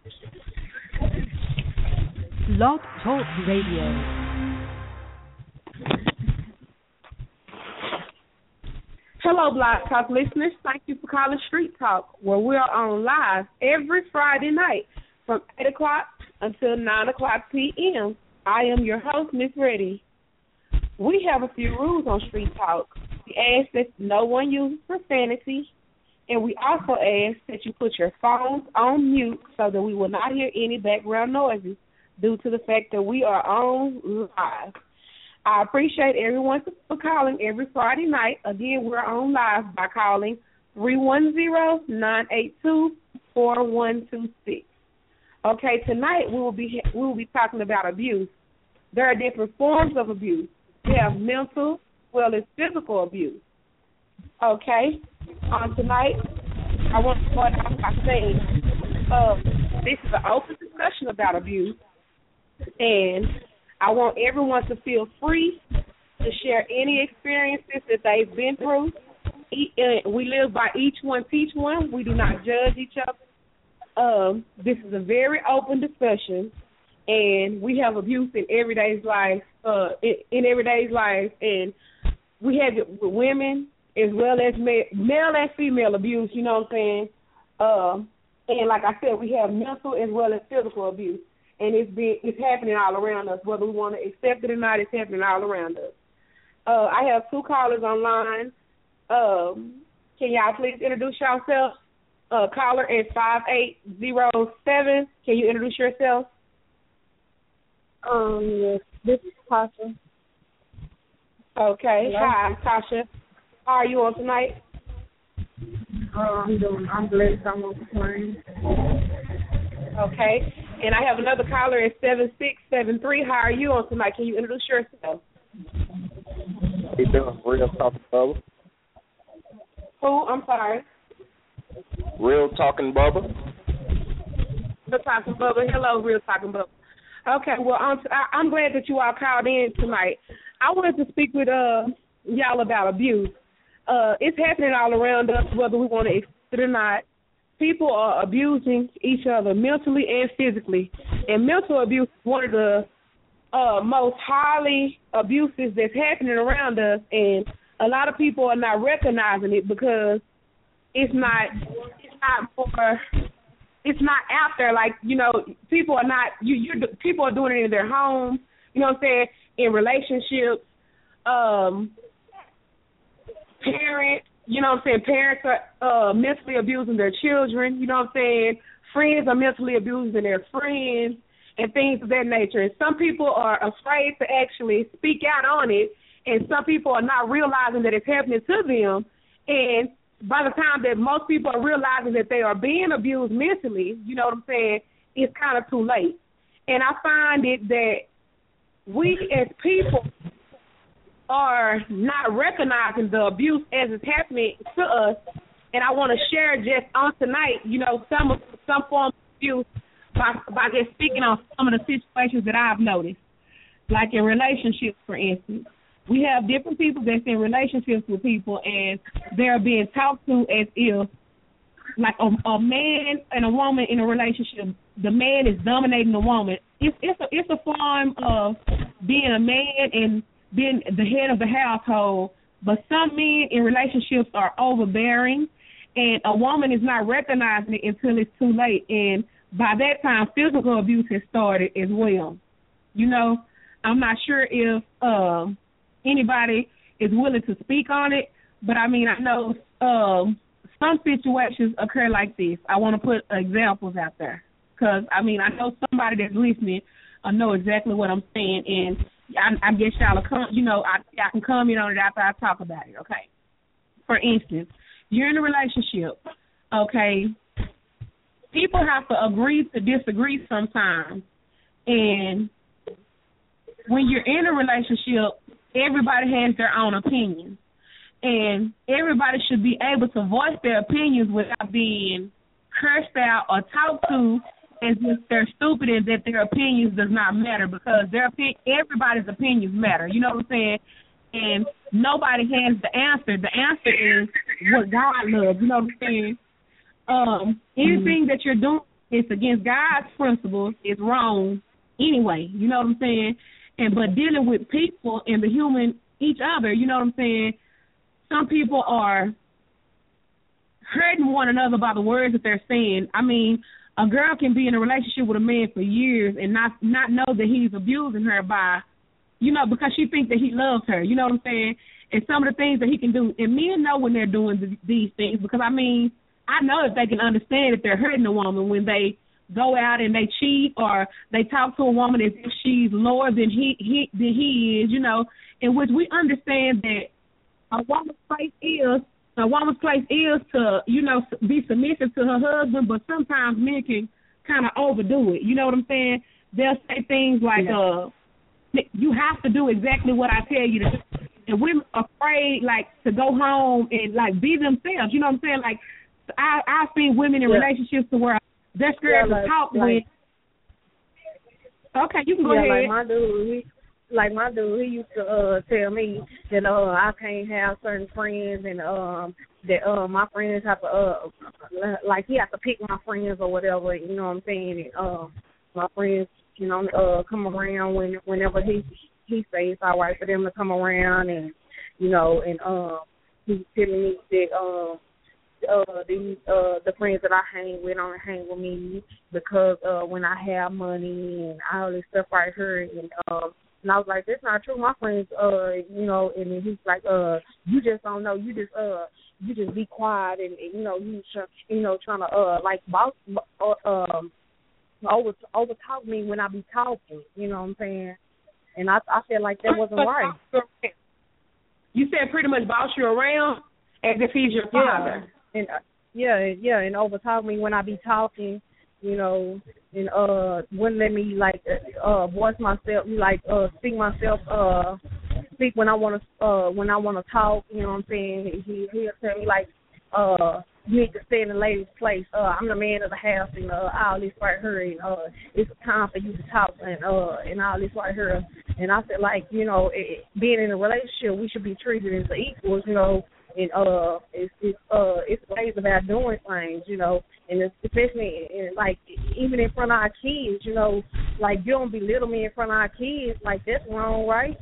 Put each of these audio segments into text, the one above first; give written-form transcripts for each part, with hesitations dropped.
Blog Talk Radio. Hello, Blog Talk listeners. Thank you for calling Street Talk, where we're on live every Friday night from 8 o'clock until 9 o'clock p.m. I am your host, Miss Reddy. We have a few rules on Street Talk. We ask that no one uses profanity, and we also ask that you put your phones on mute so that we will not hear any background noises due to the fact that we are on live. I appreciate everyone for calling every Friday night. Again, we're on live by calling 310-982-4126. Okay, tonight we will be talking about abuse. There are different forms of abuse. We have mental as well as physical abuse. Okay, tonight I want to start off by saying this is an open discussion about abuse, and I want everyone to feel free to share any experiences that they've been through. We live by each one, teach one. We do not judge each other. This is a very open discussion, and we have abuse in everyday's life. And we have it with women as well as male and female abuse. You know what I'm saying? And like I said, we have mental as well as physical abuse. And it's happening all around us. Whether we want to accept it or not, it's happening all around us. I have two callers online. Can y'all please introduce yourself? Caller at 5807. Can you introduce yourself? Yes. This is Tasha. Okay. Hello? Hi, Tasha. How are you on tonight? I'm blessed. I'm on the plane. Okay. And I have another caller at 7673. How are you on tonight? Can you introduce yourself? How you doing? Real Talking Bubba. Who? I'm sorry. Real Talking Bubba. Real Talking Bubba. Hello, Real Talking Bubba. Okay, well, I'm glad that you all called in tonight. I wanted to speak with y'all about abuse. It's happening all around us, whether we want to accept it or not. People are abusing each other mentally and physically. And mental abuse is one of the most highly abuses that's happening around us. And a lot of people are not recognizing it because it's not out there. Like, you know, people are not, people are doing it in their homes, you know what I'm saying, in relationships, parents. You know what I'm saying? Parents are mentally abusing their children. You know what I'm saying? Friends are mentally abusing their friends and things of that nature. And some people are afraid to actually speak out on it, and some people are not realizing that it's happening to them. And by the time that most people are realizing that they are being abused mentally, you know what I'm saying, it's kind of too late. And I find it that we as people are not recognizing the abuse as it's happening to us, and I want to share just on tonight, you know, some form of abuse by just speaking on some of the situations that I've noticed, like in relationships, for instance. We have different people that's in relationships with people, and they're being talked to as if, like a man and a woman in a relationship, the man is dominating the woman. It's a form of being a man and being the head of the household, but some men in relationships are overbearing, and a woman is not recognizing it until it's too late, and by that time, physical abuse has started as well. You know, I'm not sure if anybody is willing to speak on it, but, I mean, I know some situations occur like this. I want to put examples out there because, I mean, I know somebody that's listening know exactly what I'm saying, and I guess y'all will come, you know, I can comment on it after I talk about it, okay? For instance, you're in a relationship, okay? People have to agree to disagree sometimes, and when you're in a relationship, everybody has their own opinion, and everybody should be able to voice their opinions without being cursed out or talked to as if they're stupid and that their opinions does not matter, because everybody's opinions matter. You know what I'm saying? And nobody has the answer. The answer is what God loves. You know what I'm saying? Anything that you're doing it's against God's principles. It's wrong anyway. You know what I'm saying? But dealing with people and the human, each other, you know what I'm saying? Some people are hurting one another by the words that they're saying. I mean, a girl can be in a relationship with a man for years and not know that he's abusing her by, because she thinks that he loves her. You know what I'm saying? And some of the things that he can do. And men know when they're doing these things because, I mean, I know if they can understand that they're hurting a woman when they go out and they cheat or they talk to a woman as if she's lower than he is, in which we understand that a woman's place is to, be submissive to her husband, but sometimes men can kind of overdo it. You know what I'm saying? They'll say things like, you have to do exactly what I tell you to do. And women are afraid, to go home and, be themselves. You know what I'm saying? I've seen women in relationships to where they're scared to talk with. Okay, you can go ahead. My dude, he used to tell me that I can't have certain friends and that my friends have to he has to pick my friends or whatever, you know what I'm saying? And my friends, come around whenever he says it's all right for them to come around and he's telling me that the friends that I hang with don't hang with me because when I have money and all this stuff right here and I was like, that's not true. My friends, and then he's like, you just don't know. You just be quiet and trying to overtalk me when I be talking. You know what I'm saying? And I feel like that wasn't right. You said pretty much boss you around as if he's your father. And and overtalk me when I be talking, and wouldn't let me voice myself, speak when I want to talk. You know what I'm saying? He'll tell me you need to stay in the lady's place. I'm the man of the house, and all this right here, and it's time for you to talk, and all this right here. And I feel being in a relationship, we should be treated as equals, and it's ways about doing things, and especially even in front of our kids, you don't belittle me in front of our kids, that's wrong, right?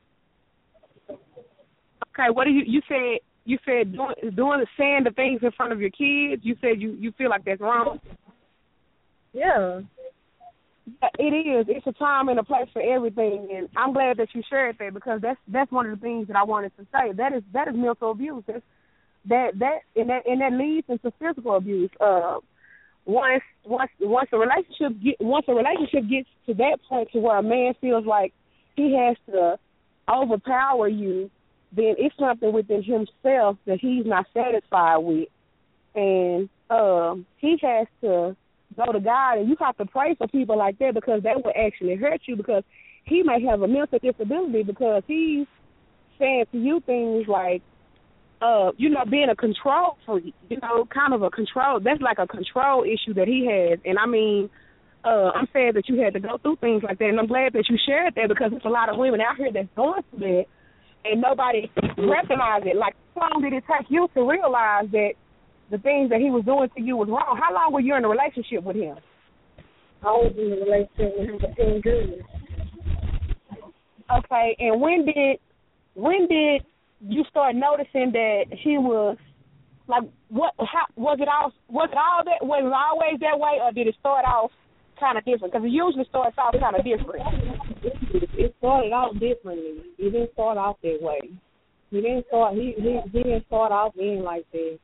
Okay, what do you said? You said saying the things in front of your kids. You said you feel like that's wrong. Yeah. It is. It's a time and a place for everything, and I'm glad that you shared that because that's one of the things that I wanted to say. That is mental abuse. That leads into physical abuse. Once a relationship gets to that point to where a man feels like he has to overpower you, then it's something within himself that he's not satisfied with, and he has to go to God, and you have to pray for people like that because that will actually hurt you because he may have a mental disability because he's saying to you things like, being a control freak, kind of a control. That's like a control issue that he has. And, I mean, I'm sad that you had to go through things like that, and I'm glad that you shared that because there's a lot of women out here that's going through that, and nobody recognizes it. How long did it take you to realize that the things that he was doing to you was wrong? How long were you in a relationship with him? I was in a relationship with him for 10 years. Okay, and when did you start noticing that he was was it always that way, or did it start off kind of different? Because it usually starts off kind of different. It started out differently. It didn't start off that way. He didn't start off being like that.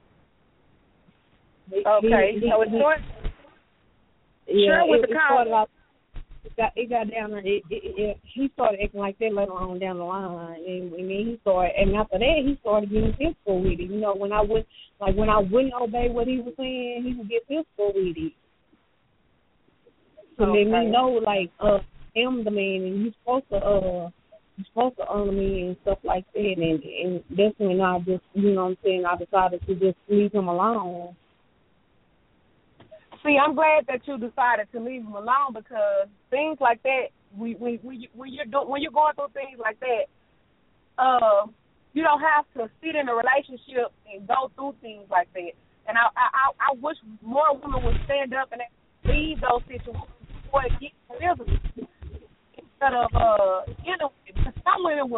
Okay, so it started. Sure, with the college. It got down there. He started acting like that later on down the line, and then he started. And after that, he started getting physical with it. When I wouldn't obey what he was saying, he would get physical with it. So let me know, I'm the man, and you're supposed to honor me and stuff like that. And that's when I just, I decided to just leave him alone. See, I'm glad that you decided to leave him alone because things like that, when you're going through things like that, you don't have to sit in a relationship and go through things like that. And I wish more women would stand up and leave those situations before it gets physical. Instead of some women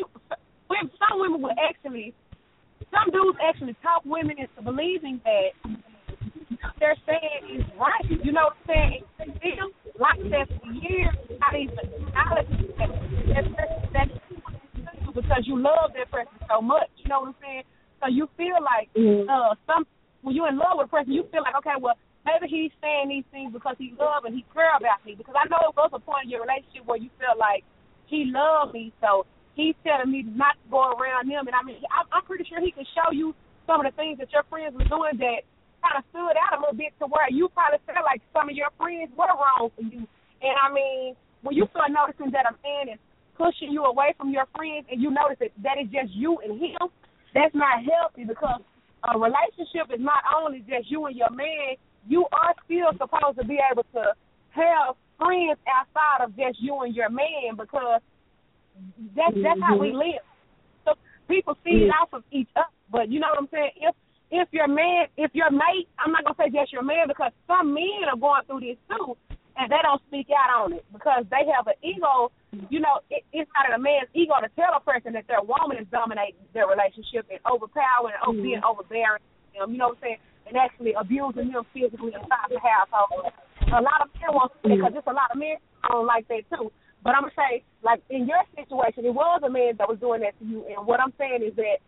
will actually, some dudes actually talk women into believing that they're saying is right. You know what I'm saying? It's them like that for years, not even acknowledge that because you love that person so much. You know what I'm saying? So you feel like when you're in love with a person, you feel like, okay, well, maybe he's saying these things because he loves and he cares about me. Because I know it was a point in your relationship where you felt like he loved me, so he's telling me not to go around him. And I mean, I'm pretty sure he can show you some of the things that your friends were doing that kind of stood out a little bit to where you probably felt like some of your friends were wrong for you. And I mean, when you start noticing that a man is pushing you away from your friends and you notice that it's just you and him, that's not healthy, because a relationship is not only just you and your man. You are still supposed to be able to have friends outside of just you and your man, because that's how we live. So people feed off of each other. But you know what I'm saying? If your mate, I'm not gonna say just your man, because some men are going through this too, and they don't speak out on it because they have an ego. You know, it's not in a man's ego to tell a person that their woman is dominating their relationship and overpowering and being overbearing them. You know what I'm saying? And actually abusing them physically inside the household. A lot of men won't say, because there's a lot of men don't like that too. But I'm going to say, like, in your situation, it was a man that was doing that to you. And what I'm saying is that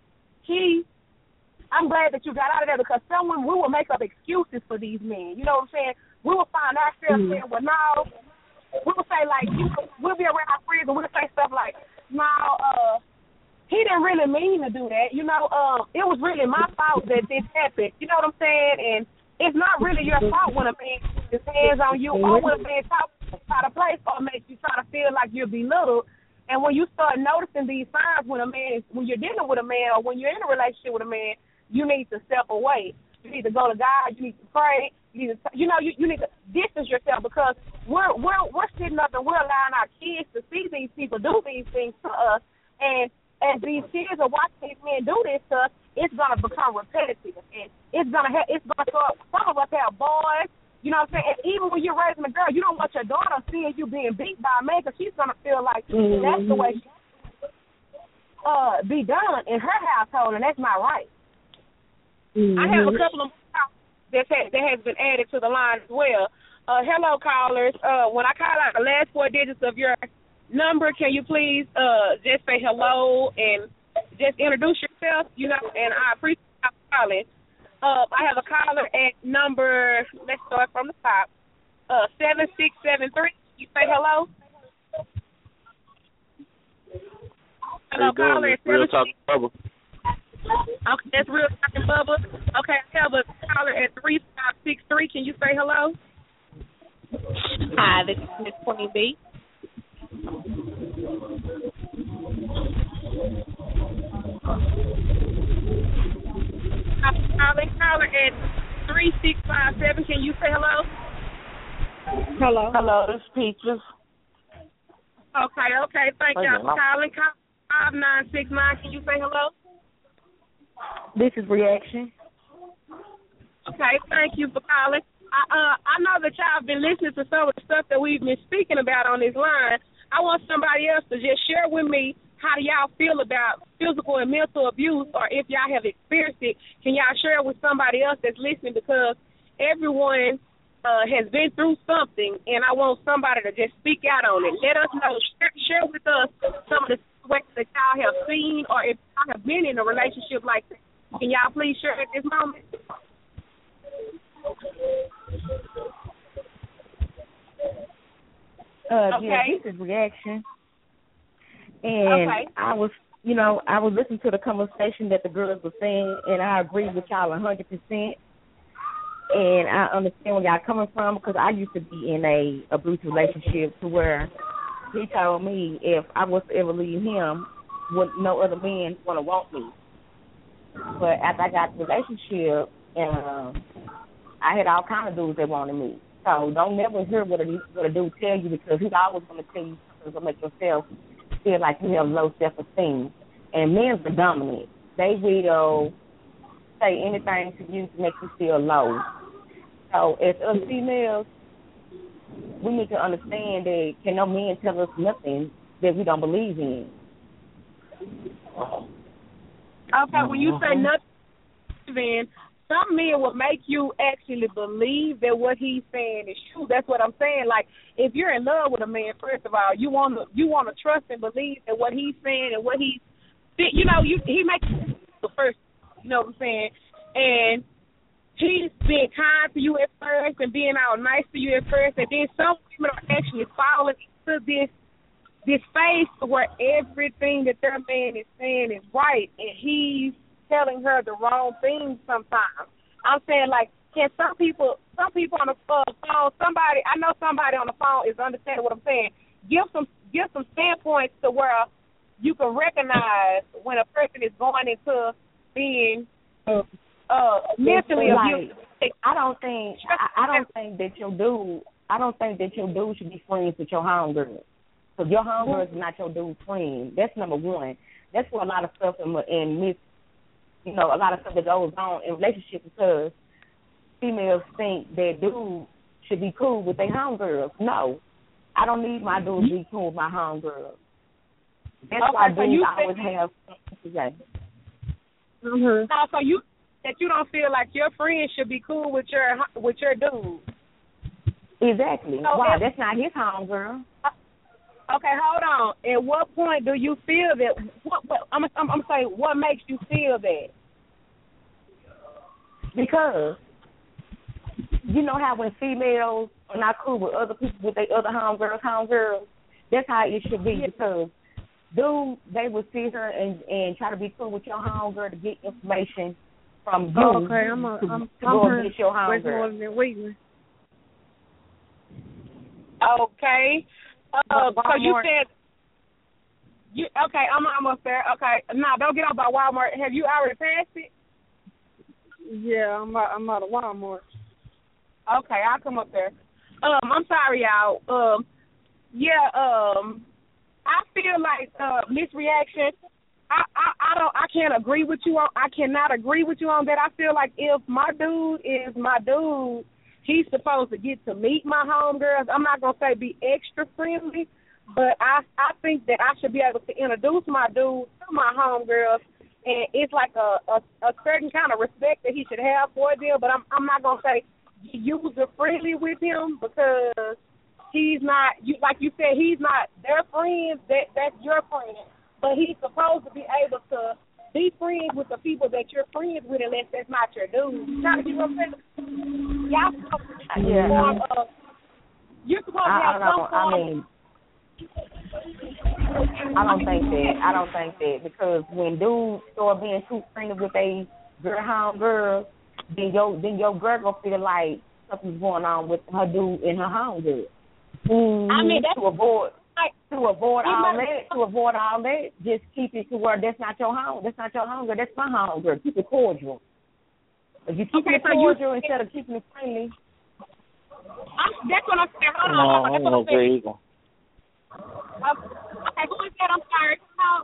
I'm glad that you got out of there, because someone, we will make up excuses for these men. You know what I'm saying? We will find ourselves saying, well, no. We will say, like, we'll be around our friends and we'll say stuff like, no, he didn't really mean to do that. You know, it was really my fault that this happened. You know what I'm saying? And it's not really your fault when a man puts his hands on you, or when a man talks out of place, or makes you try to feel like you're belittled. And when you start noticing these signs when you're dealing with a man, or when you're in a relationship with a man, you need to step away. You need to go to God. You need to pray. You need to, you need to distance yourself, because we're sitting up and we're allowing our kids to see these people do these things to us. And as these kids are watching these men do this to us, it's gonna become repetitive, and it's gonna start. Some of us have boys. You know what I'm saying? And even when you're raising a girl, you don't want your daughter seeing you being beat by a man, because she's gonna feel like that's the way she be done in her household, and that's not right. I have a couple of that has been added to the line as well. Hello, callers. When I call out the last 4 digits of your number, can you please just say hello and just introduce yourself? You know, and I appreciate calling. I have a caller at number. Let's start from the top. 7673. You say hello. Hello, caller. Real Talking Bubba. Okay, that's Real Talking Bubba. Okay, I have a caller at 3563. Can you say hello? Hi, this is Miss Queen B. Caller at 3657. Can you say hello? Hello, this is Peaches. Okay. Thank y'all for calling. 5969. Can you say hello? This is Reaction. Okay, thank you for calling. I know that y'all have been listening to some of the stuff that we've been speaking about on this line. I want somebody else to just share with me, how do y'all feel about physical and mental abuse, or if y'all have experienced it, can y'all share it with somebody else that's listening, because everyone has been through something, and I want somebody to just speak out on it. Let us know. Share with us some of the situations that y'all have seen, or if y'all have been in a relationship like that. Can y'all please share at this moment? Yeah, this is Reaction. And I was listening to the conversation that the girls were saying, and I agree with y'all 100%. And I understand where y'all coming from, because I used to be in a abusive relationship to where he told me if I was to ever leave him, no other man want to want me. But after I got the relationship, I had all kind of dudes that wanted me. So don't never hear what a dude tell you, because he's always going to tell you something to make yourself feel like you have low self-esteem. And men are dominant. They will say anything to you to make you feel low. So as us females, we need to understand that can no man tell us nothing that we don't believe in. Okay, when you say nothing, then some men will make you actually believe that what he's saying is true. That's what I'm saying. Like, if you're in love with a man, first of all, you want to trust and believe that what he's saying and what he makes you the first. You know what I'm saying? And he's being kind to you at first and being all nice to you at first, and then some women are actually falling into this phase where everything that their man is saying is right, and he's telling her the wrong things sometimes. I'm saying, like, can some people on the phone, I know somebody on the phone is understanding what I'm saying. Give some standpoints to where you can recognize when a person is going into being mentally abused. I don't think that your dude should be friends with your homegirl. So your homegirl is not your dude's friend. That's number one. That's where a lot of stuff a lot of stuff that goes on in relationships, because females think that dudes should be cool with their homegirls. No, I don't need my dude to be cool with my homegirls. That's why dudes always have something to say. Mm-hmm. So you don't feel like your friend should be cool with your dude. Exactly. So why? That's not his homegirl. Okay, hold on. At what point do you feel that? I'm saying, what makes you feel that? Because you know how when females are not cool with other people, with their other homegirls, that's how it should be. Because dudes, they will sit her and try to be cool with your homegirl to get information from you. Okay, I'm go get your homegirl. Okay. So you said, okay, I'm almost there. Okay, now don't get off by Walmart. Have you already passed it? Yeah, I'm out of Walmart. Okay, I'll come up there. I'm sorry, y'all. I feel like misreaction. I can't agree with you on. I cannot agree with you on that. I feel like if my dude is my dude, he's supposed to get to meet my homegirls. I'm not going to say be extra friendly, but I think that I should be able to introduce my dude to my homegirls, and it's like a certain kind of respect that he should have for them, but I'm not going to say user friendly with him, because he's not, like you said, he's not their friend. That's your friend, but he's supposed to be able to be friends with the people that you're friends with, unless that's not your dude. You know what I'm saying? Y'all supposed to be you're supposed to have some form. I don't think that because when dudes start being too friendly with a homegirl, then your girl gonna feel like something's going on with her dude and her homegirl. I mean, that's to avoid all that, just keep it to where that's not your home. That's not your homegirl. That's my homegirl. Keep it cordial. If you keep it cordial instead of keeping it friendly. That's what I'm saying. Hold on. There you go. Okay, who is that? I'm sorry.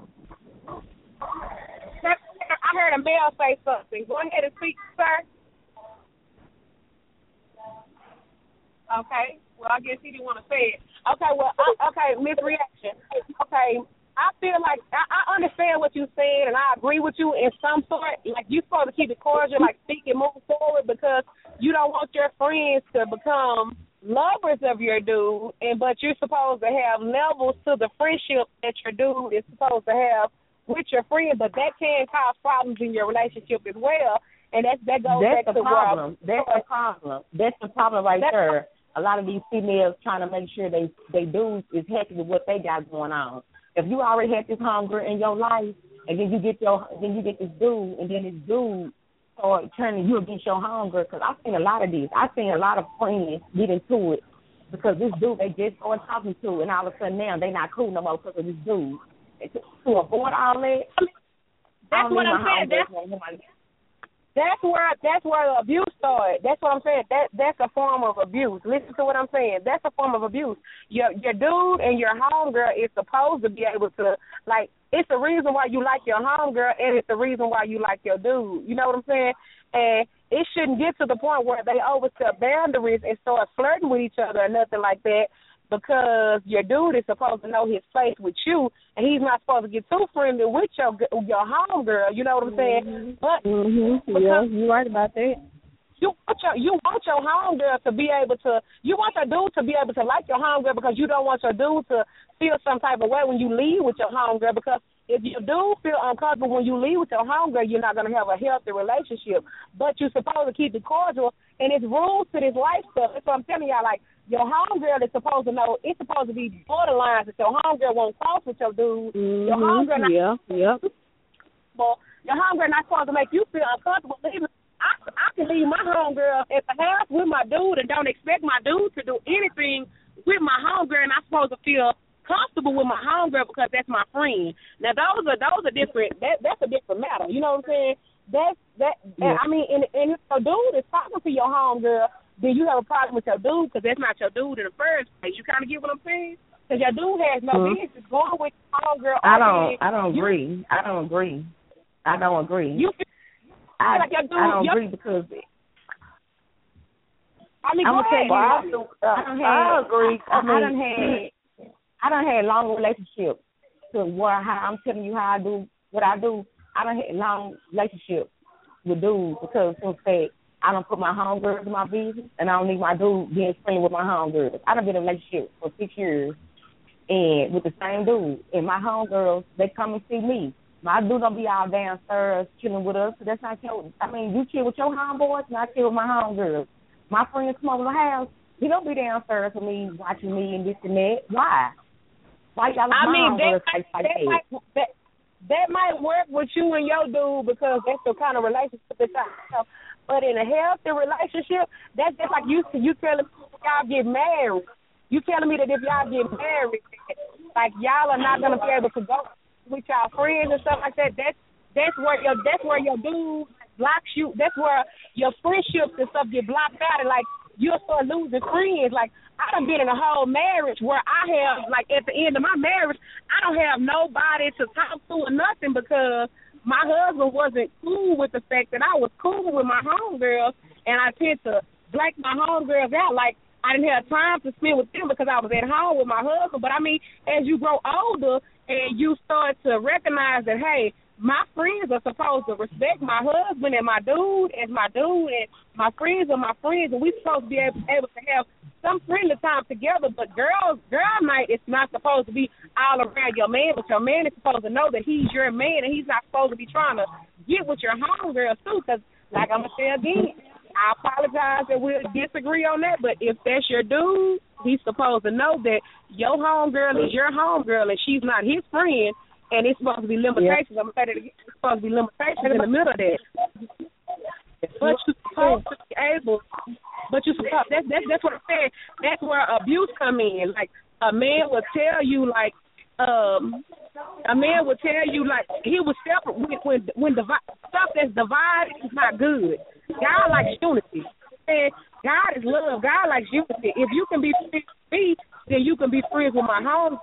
I heard a male say something. Go ahead and speak, sir. Okay. Well, I guess he didn't want to say it. Okay, misreaction. Okay, I feel like I understand what you're saying, and I agree with you in some sort. Like, you're supposed to keep it cordial, like speak and move forward, because you don't want your friends to become lovers of your dude, but you're supposed to have levels to the friendship that your dude is supposed to have with your friend, but that can cause problems in your relationship as well, and that goes back to the problem. That's the problem right there. A lot of these females trying to make sure they dudes is happy with what they got going on. If you already had this hunger in your life, and then you get this dude, and then this dude start turning you against your hunger, because I've seen a lot of this. I've seen a lot of friends get into it because this dude they just started talking to, and all of a sudden now they not cool no more because of this dude. To avoid all that, that's what I'm saying. That's where the abuse started. That's what I'm saying. That's a form of abuse. Listen to what I'm saying. That's a form of abuse. Your dude and your homegirl is supposed to be able to, like, it's the reason why you like your homegirl, and it's the reason why you like your dude. You know what I'm saying? And it shouldn't get to the point where they overstep boundaries and start flirting with each other or nothing like that, because your dude is supposed to know his place with you, and he's not supposed to get too friendly with your homegirl. You know what I'm saying? But yeah, you're right about that. You want your homegirl to be able to. You want your dude to be able to like your homegirl, because you don't want your dude to feel some type of way when you leave with your homegirl, because if you do feel uncomfortable when you leave with your homegirl, you're not going to have a healthy relationship. But you're supposed to keep it cordial, and it's rules to this life stuff. That's what I'm telling y'all. Like, your homegirl is supposed to know, it's supposed to be borderlines that your homegirl won't cross with your dude. Your homegirl your homegirl not supposed to make you feel uncomfortable leaving. I can leave my homegirl at the house with my dude and don't expect my dude to do anything with my homegirl, and I'm supposed to feel comfortable with my homegirl because that's my friend. Now those are different. That's a different matter. You know what I'm saying? I mean, and if your dude is talking to your homegirl, then you have a problem with your dude because that's not your dude in the first place. You kind of get what I'm saying? Because your dude has no business going with your homegirl. I don't agree. I don't agree. I don't agree because I mean, I'm gonna tell you, I agree. I done had long relationships to how I'm telling you how I do what I do. I done had long relationships with dudes because in fact I don't put my homegirls in my business, and I don't need my dude being friendly with my homegirls. I done been in a relationship for 6 years and with the same dude, and my homegirls, they come and see me. My dude don't be all downstairs chilling with us, so that's not your. I mean, you chill with your homeboys, and I chill with my homegirls. My friends come over my house, he don't be downstairs with me watching me and this and that. Why? Why y'all? I mean, that might work with you and your dude because that's the kind of relationship that's out. But in a healthy relationship, that's just like you telling me if y'all get married. You telling me that if y'all get married, like y'all are not gonna be able to go with y'all friends and stuff like that. That's where your dude blocks you. That's where your friendships and stuff get blocked out, and like you'll start losing friends. Like I done been in a whole marriage where I have, like at the end of my marriage, I don't have nobody to talk to or nothing because my husband wasn't cool with the fact that I was cool with my homegirls, and I tend to black my homegirls out. Like I didn't have time to spend with them because I was at home with my husband. But I mean, as you grow older and you start to recognize that, hey, my friends are supposed to respect my husband and my dude as my dude, and my friends are my friends, and we're supposed to be able to have some friendly time together. But girl night is not supposed to be all around your man, but your man is supposed to know that he's your man, and he's not supposed to be trying to get with your homegirls too. Because, like I'm going to say again, I apologize that we'll disagree on that, but if that's your dude, he's supposed to know that your homegirl is your homegirl, and she's not his friend. And it's supposed to be limitations. I'm going to say that again. It's supposed to be limitations in the middle of that. But you're supposed to be able. But you're supposed. That's what I'm saying. That's where abuse come in. Like a man will tell you, like he was separate when stuff that's divided is not good. God likes unity. And God is love. God likes unity. If you can be friends with me, then you can be friends with my home.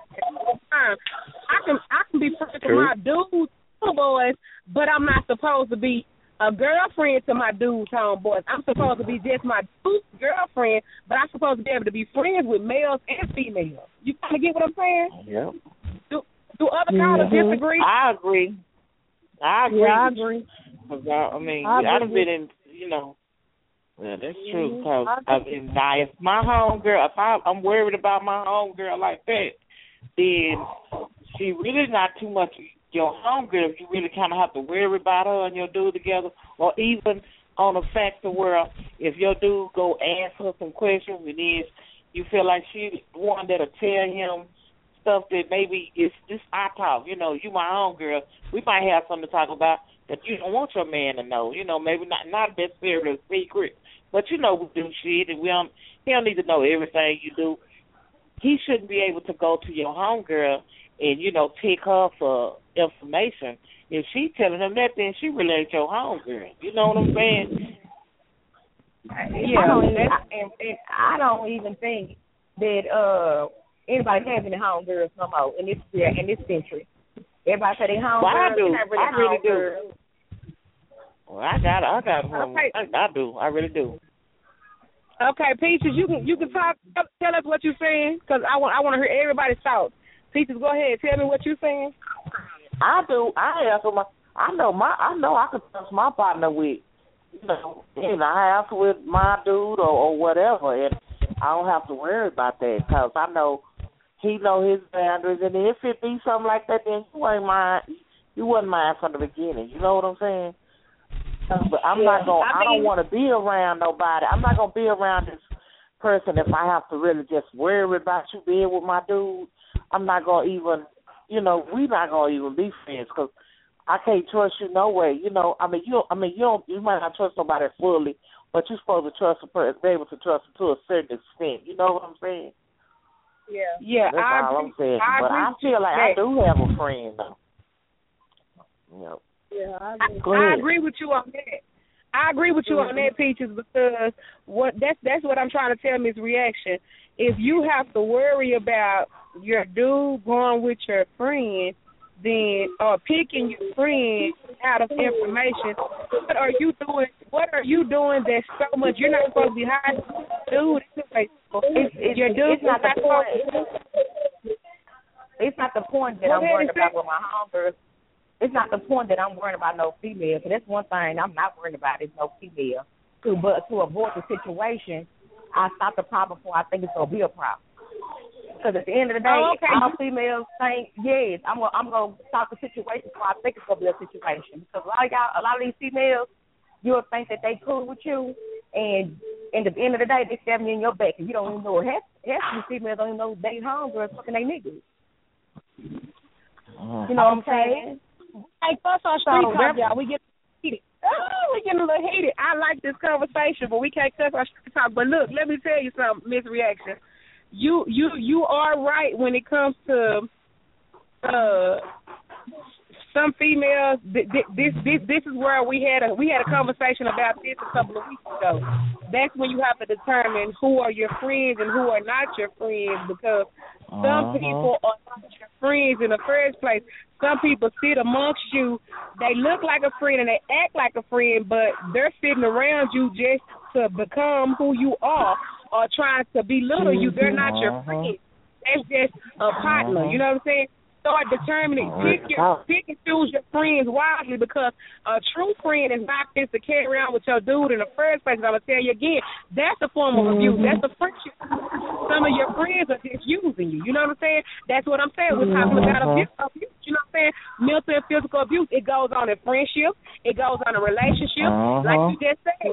I can be friends with my dude's homeboys, but I'm not supposed to be a girlfriend to my dude's homeboys. I'm supposed to be just my dude's girlfriend, but I'm supposed to be able to be friends with males and females. You kind of get what I'm saying? Yeah. Do other callers disagree? I agree. Yeah, I agree. I mean, I've been in, well, that's true, because if my homegirl, if I'm worried about my homegirl like that, then she really not too much your homegirl. You really kind of have to worry about her and your dude together, or even on the factor where if your dude go ask her some questions and then you feel like she's the one that'll tell him stuff that maybe it's just I talk. You my homegirl. We might have something to talk about that you don't want your man to know. Maybe not necessarily a secret. But we do shit, and he don't need to know everything you do. He shouldn't be able to go to your homegirl and, pick her for information. If she telling him that, then she really ain't your homegirl. You know what I'm saying? Yeah. I don't even think that anybody having a homegirls no more in this century. Everybody say they homegirls. Well, I do. Really I really do. Well, I got one. Okay. I do. I really do. Okay, Peaches, you can talk. Tell us what you're saying, because I want to hear everybody's thoughts. Peaches, go ahead. Tell me what you're saying. I do. I know I can trust my partner with, in the house with my dude or whatever, and I don't have to worry about that because I know he know his boundaries, and if it be something like that, then you wasn't mine from the beginning. You know what I'm saying? But I'm not going. I don't want to be around nobody. I'm not going to be around this person if I have to really just worry about you being with my dude. I'm not going to even, we're not going to even be friends because I can't trust you no way. You might not trust somebody fully, but you're supposed to trust a person, be able to trust them to a certain extent. You know what I'm saying? Yeah. That's all I'm saying. But I feel like I do have a friend though. Yeah, I agree with you on that. I agree with you on that, Peaches, because that's what I'm trying to tell Miss Reaction. If you have to worry about your dude going with your friend, then or picking your friend out of information, what are you doing? What are you doing that's so much you're not supposed to be hiding? Dude, it's not the point. It's not the point that I'm worried about with my homegirls. It's not the point that I'm worried about no female. So that's one thing I'm not worried about is no female. But to avoid the situation, I stop the problem before I think it's gonna be a problem. Because at the end of the day, all females think yes, I'm gonna stop the situation before I think it's gonna be a situation. Because a lot of these females, you'll think that they cool with you, and at the end of the day, they stabbing you in your back, and you don't even know it. Half of these females don't even know they homegirls fucking they niggas. You know what I'm saying? Hey, fuss on street talk, y'all. We get heated. We getting a little heated. I like this conversation, but we can't cuss on street talk. But look, let me tell you something, Miss Reaction. You are right when it comes to some females. This is where we had a conversation about this a couple of weeks ago. That's when you have to determine who are your friends and who are not your friends, because some people are not your friends in the first place. Some people sit amongst you. They look like a friend and they act like a friend, but they're sitting around you just to become who you are or trying to belittle you. They're not your friend. That's just a partner. You know what I'm saying? Start determining. Pick and choose your friends wisely, because a true friend is not just to carry around with your dude in the first place. I'm going to tell you again, that's a form of abuse. That's a friendship. Some of your friends are just using you. You know what I'm saying? That's what I'm saying. We're talking about abuse. You know what I'm saying? Mental and physical abuse. It goes on in friendship. It goes on in relationships. Like you just said,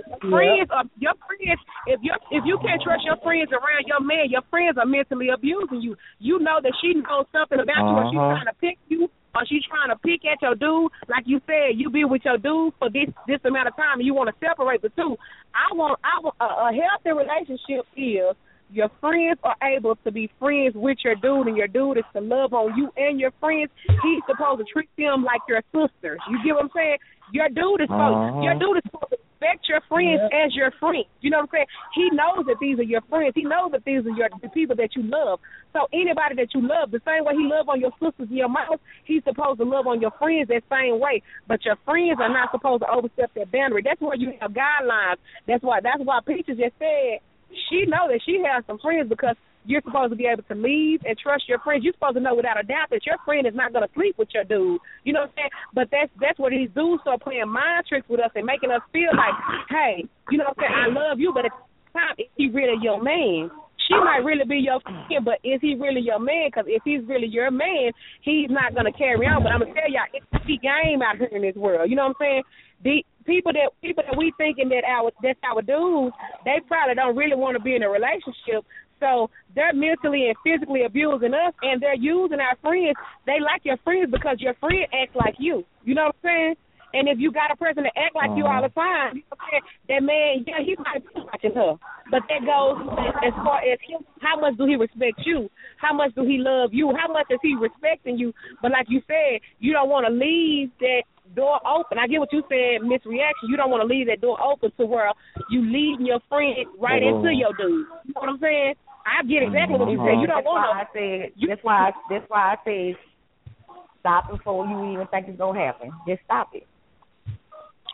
your friends. If you can't trust your friends around your man, your friends are mentally abusing you. You know that she knows something about you, or she's trying to pick you, or she's trying to pick at your dude. Like you said, you be with your dude for this amount of time, and you want to separate the two. I want a healthy relationship is your friends are able to be friends with your dude, and your dude is to love on you and your friends. He's supposed to treat them like your sisters. You get what I'm saying? Your dude is supposed to respect your friends as your friends. You know what I'm saying? He knows that these are your friends. He knows that these are the people that you love. So anybody that you love, the same way he loves on your sisters and your mamas, he's supposed to love on your friends that same way. But your friends are not supposed to overstep that boundary. That's why you have guidelines. That's why Peaches just said she knows that she has some friends, because you're supposed to be able to leave and trust your friends. You're supposed to know without a doubt that your friend is not going to sleep with your dude. You know what I'm saying? But that's where these dudes start playing mind tricks with us and making us feel like, hey, you know what I'm saying, I love you, but at the time, is he really your man? She might really be your friend, but is he really your man? Because if he's really your man, he's not going to carry on. But I'm going to tell y'all, it's a game out here in this world. You know what I'm saying? The people that we thinking that's our dudes, they probably don't really want to be in a relationship. So they're mentally and physically abusing us, and they're using our friends. They like your friends because your friend acts like you. You know what I'm saying? And if you got a person that act like you all the time, you know what I'm saying, that man, yeah, he might be watching her. But that goes as far as him, how much do he respect you? How much do he love you? How much is he respecting you? But like you said, you don't want to leave that door open. I get what you said, Miss Reaction. You don't want to leave that door open to where you leading your friend right into your dude. You know what I'm saying? I get exactly what you said. You don't want to. That's why I said stop before you even think it's gonna happen. Just stop it.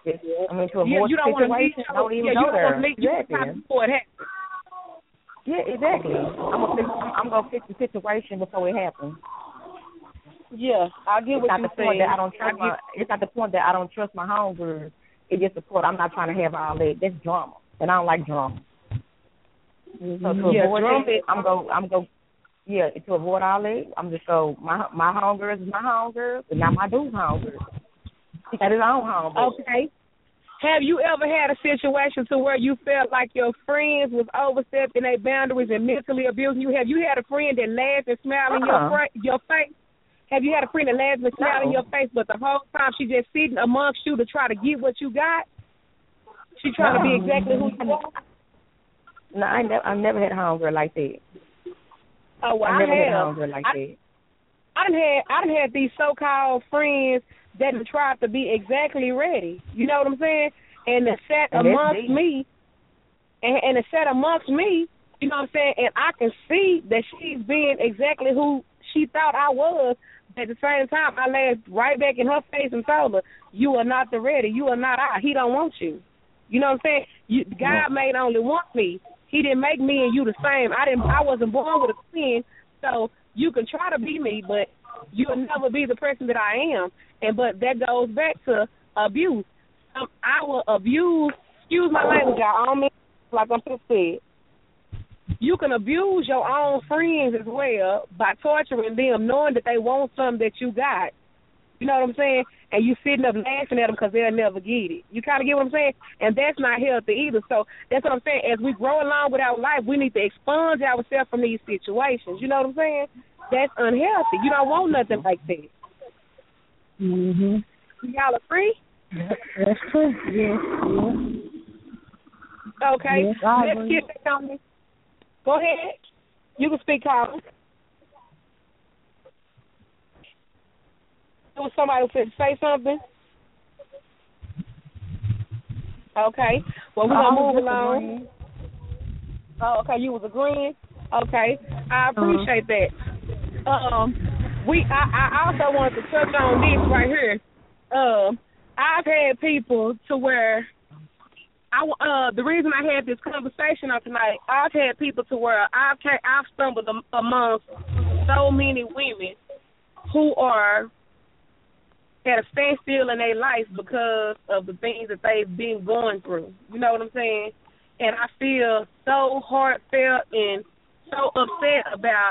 practice. I mean, to avoid situations, don't even go there. Exactly. Yeah, exactly. I'm gonna fix the situation before it happens. Yeah, I get what you're saying. It's not the point that I don't trust my homegirls. It's just the point I'm not trying to have all that. That's drama, and I don't like drama. Mm-hmm. So to avoid that, to avoid all that, I'm just go my homegirls is my homegirls, and not my dude's homegirls. He got his own homegirls. Okay. Have you ever had a situation to where you felt like your friends was overstepping their boundaries and mentally abusing you? Have you had a friend that laughed and smiled in your face? Have you had a friend that laughs and smiles in your face, but the whole time she just sitting amongst you to try to get what you got? She trying to be exactly who you are? No, I never had a homegirl like that. Oh, well, I never had a homegirl like that. I done had these so-called friends that tried to be exactly ready. You know what I'm saying? And they sat amongst me, and it sat amongst me, you know what I'm saying? And I can see that she's being exactly who she thought I was. At the same time, I laughed right back in her face and told her, you are not the ready. You are not I. He don't want you. You know what I'm saying? God made only want me. He didn't make me and you the same. I wasn't born with a twin, so you can try to be me, but you'll never be the person that I am. But that goes back to abuse. I will abuse, excuse my language, y'all, I don't mean like I'm just said. You can abuse your own friends as well by torturing them, knowing that they want something that you got. You know what I'm saying? And you sitting up laughing at them because they'll never get it. You kind of get what I'm saying? And that's not healthy either. So that's what I'm saying. As we grow along with our life, we need to expunge ourselves from these situations. You know what I'm saying? That's unhealthy. You don't want nothing like that. Mhm. Y'all agree? That's true. Yes. Okay. Yes, let's get back on this. Go ahead. You can speak, Colin. There was somebody who said say something. Okay. Well, we're going to move along. Oh, okay. You was agreeing? Okay. I appreciate that. I also wanted to touch on this right here. I've had people to where the reason I had this conversation on tonight, I've had people to where I've stumbled amongst so many women who are at a standstill in their life because of the things that they've been going through. You know what I'm saying? And I feel so heartfelt and so upset about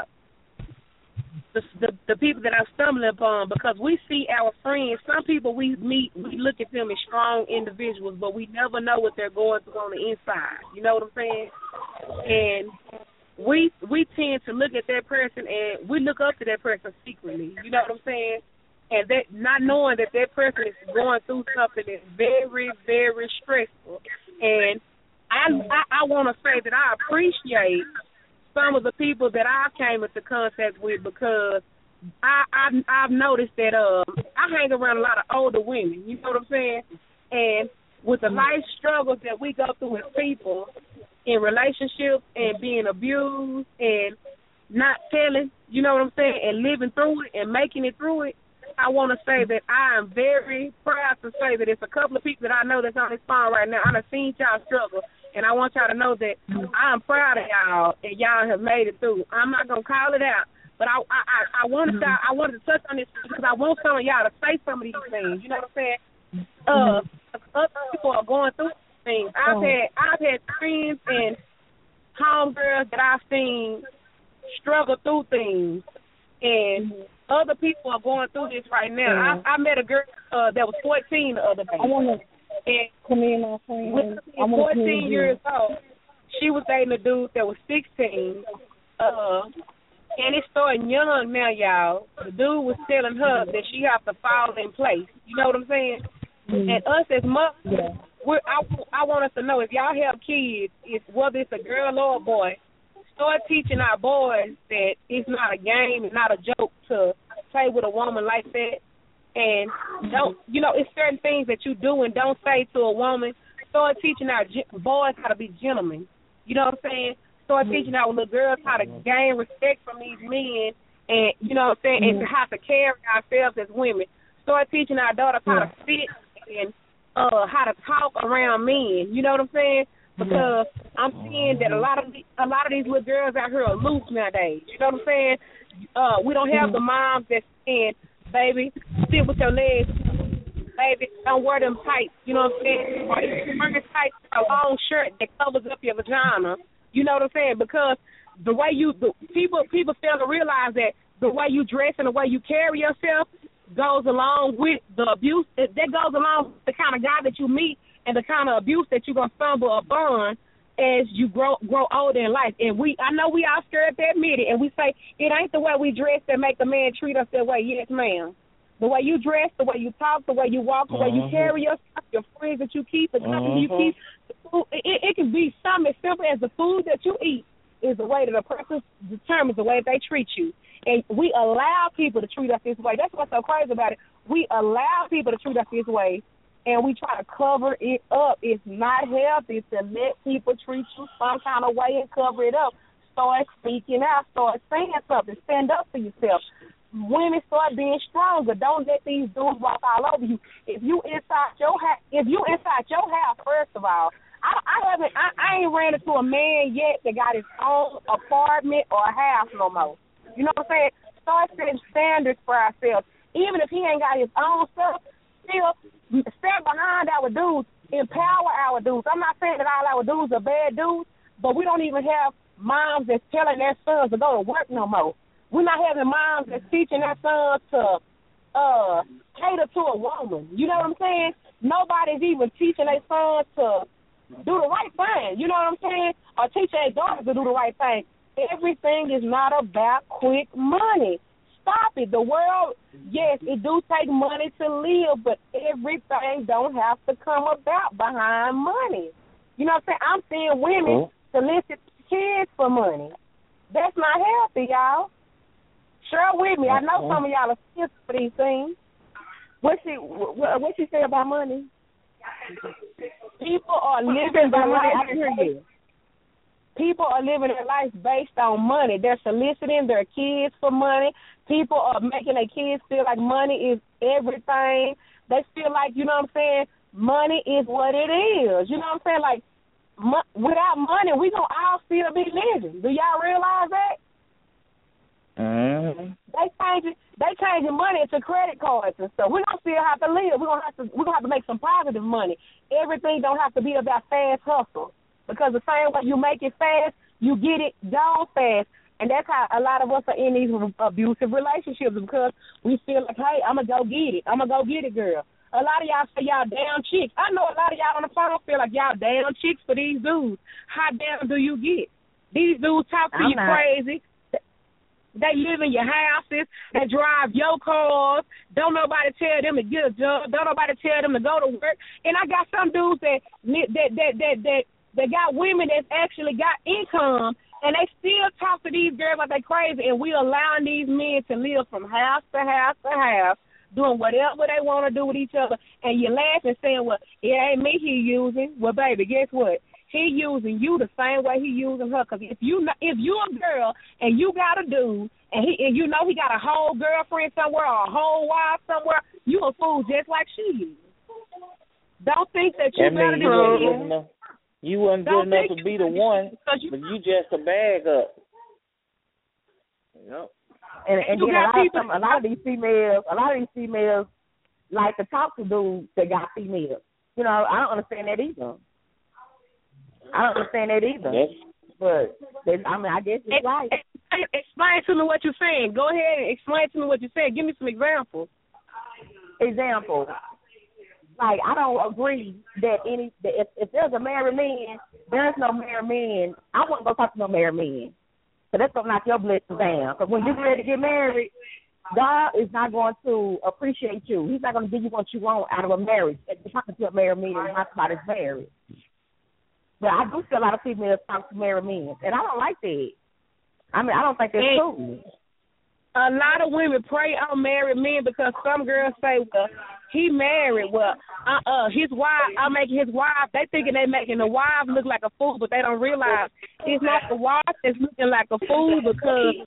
the people that I'm stumbling upon, because we see our friends, some people we meet, we look at them as strong individuals, but we never know what they're going through on the inside. You know what I'm saying? And we tend to look at that person and we look up to that person secretly. You know what I'm saying? And that not knowing that person is going through something that's very, very stressful. And I want to say that I appreciate some of the people that I came into contact with, because I've noticed that I hang around a lot of older women, you know what I'm saying? And with the life struggles that we go through as people in relationships and being abused and not telling, you know what I'm saying, and living through it and making it through it, I want to say that I am very proud to say that it's a couple of people that I know that's on this phone right now. I've seen y'all struggle. And I want y'all to know that I'm proud of y'all and y'all have made it through. I'm not gonna call it out, but I wanted to touch on this because I want some of y'all to say some of these things. You know what I'm saying? Other people are going through things. I've had friends and homegirls that I've seen struggle through things, and other people are going through this right now. I met a girl that was 14 the other day. And come in, my friend. 14 years old, she was dating a dude that was 16. And it started young now, y'all. The dude was telling her that she have to fall in place. You know what I'm saying? Mm-hmm. And us as mothers, I want us to know, if y'all have kids, whether it's a girl or a boy, start teaching our boys that it's not a game, it's not a joke to play with a woman like that. And don't, it's certain things that you do and don't say to a woman. Start teaching our boys how to be gentlemen. You know what I'm saying? Start teaching our little girls how to gain respect from these men, and you know what I'm saying, and how to carry ourselves as women. Start teaching our daughters how to sit and how to talk around men. You know what I'm saying? Because I'm seeing that a lot of these little girls out here are loose nowadays. You know what I'm saying? We don't have the moms that saying, baby, sit with your legs. Baby, don't wear them tights. You know what I'm saying? Or if you wear tights, a long shirt that covers up your vagina. You know what I'm saying? Because the way people fail to realize that the way you dress and the way you carry yourself goes along with the abuse. That goes along with the kind of guy that you meet and the kind of abuse that you're going to stumble upon as you grow older in life. And I know we all scared to admit it, and we say it ain't the way we dress that make a man treat us that way. Yes, ma'am. The way you dress, the way you talk, the way you walk, the way you carry yourself, your friends that you keep, the company you keep. It can be something as simple as the food that you eat is the way that a person determines the way that they treat you. And we allow people to treat us this way. That's what's so crazy about it. We allow people to treat us this way, and we try to cover it up. It's not healthy to let people treat you some kind of way and cover it up. Start speaking out. Start saying something. Stand up for yourself. Women, start being stronger. Don't let these dudes walk all over you. If you inside your house, first of all, I ain't ran into a man yet that got his own apartment or a house no more. You know what I'm saying? Start setting standards for ourselves. Even if he ain't got his own stuff, still stand behind our dudes, empower our dudes. I'm not saying that all our dudes are bad dudes, but we don't even have moms that's telling their sons to go to work no more. We're not having moms that's teaching their sons to cater to a woman. You know what I'm saying? Nobody's even teaching their sons to do the right thing. You know what I'm saying? Or teach their daughters to do the right thing. Everything is not about quick money. Stop it. The world, yes, it do take money to live, but everything don't have to come about behind money. You know what I'm saying? I'm seeing women solicit kids for money. That's not healthy, y'all. Share with me. I know some of y'all are scared for these things. What she say about money? People are living their life. People are living their life based on money. They're soliciting their kids for money. People are making their kids feel like money is everything. They feel like, you know what I'm saying, money is what it is. You know what I'm saying? Like, without money, we going to all still be living. Do y'all realize that? They changing money into credit cards and stuff. We don't still have to live. We're gonna have to make some positive money. Everything don't have to be about fast hustle, because the same way you make it fast, you get it gone fast, and that's how a lot of us are in these abusive relationships, because we feel like, hey, I'm gonna go get it, girl. A lot of y'all say y'all down chicks. I know a lot of y'all on the phone feel like y'all down chicks for these dudes. How down do you get? These dudes talk to you crazy. They live in your houses. They drive your cars. Don't nobody tell them to get a job. Don't nobody tell them to go to work. And I got some dudes that got women that actually got income, and they still talk to these girls like they crazy. And we allowing these men to live from house to house to house, doing whatever they want to do with each other. And you're laughing, saying, "Well, it ain't me he using." Well, baby, guess what? He using you the same way he using her. Because if you a girl and you got a dude and you know he got a whole girlfriend somewhere or a whole wife somewhere, you a fool just like she is. Don't think that you better than him. You wasn't good enough to be the one, but you just a bag up. Yep. And you got a lot of these females like to talk to dudes that got females. You know, I don't understand that either. Yes. But I guess it's right. Explain to me what you're saying. Go ahead and explain to me what you're saying. Give me some examples. Like, I don't agree that if there's a married man, there's no married man. I wouldn't go talk to no married man. So that's going to knock your blessings down. Because when you're ready to get married, God is not going to appreciate you. He's not going to give you what you want out of a marriage. If you're talking to a married man, not somebody's married. But I do see a lot of females talk to married men, and I don't like that. I mean, I don't think that's cool. A lot of women prey on married men because some girls say, well, he married. Well, his wife, I'm making his wife. They thinking they making the wife look like a fool, but they don't realize it's not the wife that's looking like a fool, because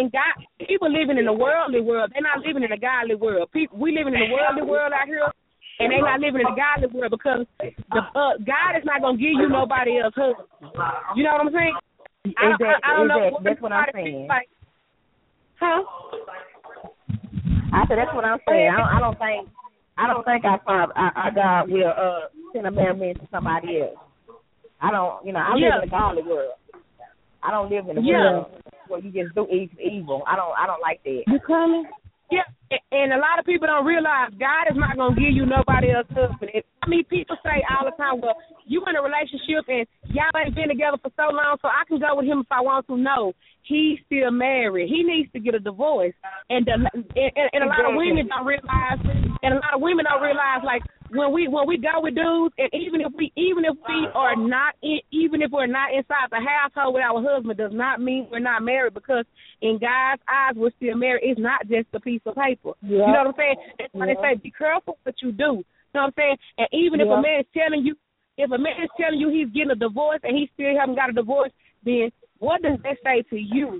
people living in the worldly world. They're not living in the godly world. We living in the worldly world out here. and they not living in the godly world because God is not gonna give you nobody else husband. You know what I'm saying? I don't know. That's what I'm saying. Like, huh? I said that's what I'm saying. I don't think our God will send a man to somebody else. I don't. I live in the godly world. I don't live in the world where you just do evil. I don't like that. You coming? Yeah, and a lot of people don't realize God is not going to give you nobody else's husband. I mean, people say all the time, well, you in a relationship and y'all ain't been together for so long, so I can go with him if I want to. No, he's still married. He needs to get a divorce. And a lot of women don't realize, like, when we go with dudes, and even if we're not inside the household with our husband, does not mean we're not married, because in God's eyes we're still married. It's not just a piece of paper. Yep. You know what I'm saying? That's why they say be careful what you do. You know what I'm saying? And even if a man is telling you he's getting a divorce and he still haven't got a divorce, then what does that say to you?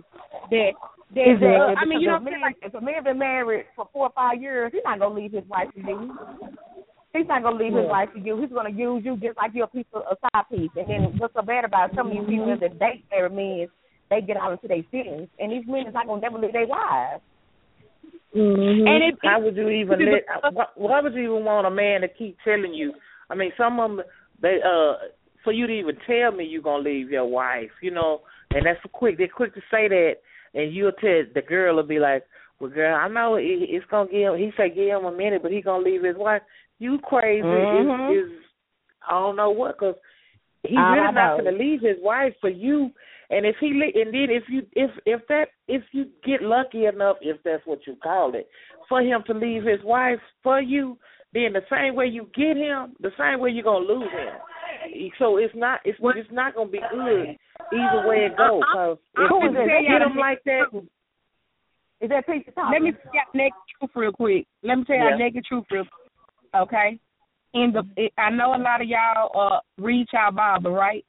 I mean, you know, if a man been married for 4 or 5 years, he's not gonna leave his wife to you. He's not going to leave his wife for you. He's going to use you just like you're a side piece. And then what's so bad about some of these people that date married men, they get out into their feelings. And these men is not going to never leave their wives. Mm-hmm. And why would you even want a man to keep telling you? I mean, some of them, for you to even tell me you're going to leave your wife, and that's quick. They're quick to say that, and you'll tell the girl will be like, well, girl, I know it's going to give him, he said give him a minute, but he's going to leave his wife. You crazy is I don't know what, because he's really not going to leave his wife for you. And if you get lucky enough, if that's what you call it, for him to leave his wife for you, then the same way you get him, the same way you're gonna lose him. So it's not gonna be good either way it goes. Because if you get him like that. Is that piece of talk? Let me tell you naked truth real quick. Naked truth real quick. Okay, I know a lot of y'all read y'all Bible, right?